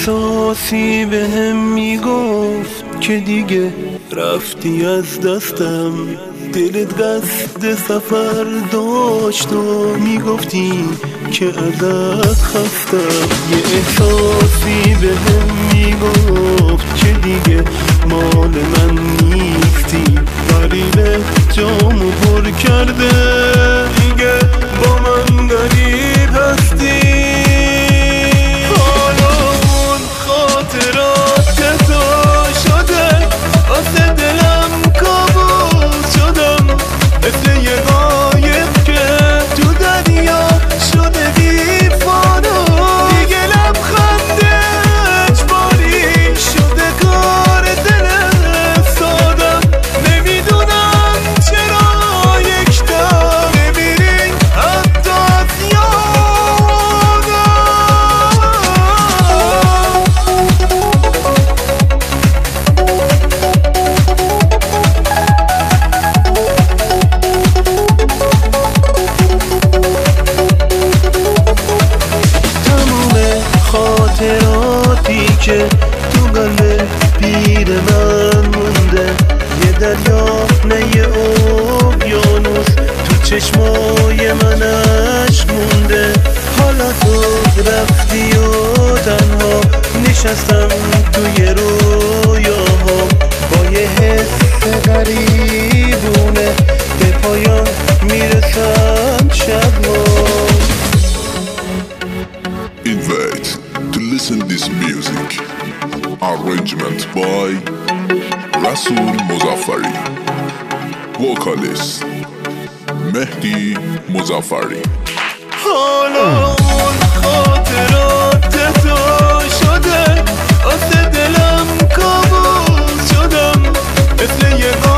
احساسی بهم میگفت که دیگه رفتی از دستم. دلت قصد سفر داشت و میگفتی که ازت خستم. یه احساسی بهم میگفت که دیگه مال من نیستی. غریبه جامو پر کرده دیگه با من غریب هستی. حالا اون خاطرات تو شده واسه دلم کابوس شدم. مثل یه غایب که تو دریا شده دیوانه. دیگه لبخند اجباری شده کار دل سادم. نمیدونم چرا یک دم نمیری حتی از خاطراتی که تو قلب پیر من مونده. یه دریا نه یه اقیانوس تو چشمای منش مونده. حالا تو رفتی و تنها نشستم توی رویاها با یه حس غریبونه. به پایان میرسم شبها. Invite to listen this music. Arrangement by Rasool Mozaffari. Vocalist Mehdi Mozaffari. حالا اون خاطرات تو شده واسه دلم کابوس شدم. مثل یه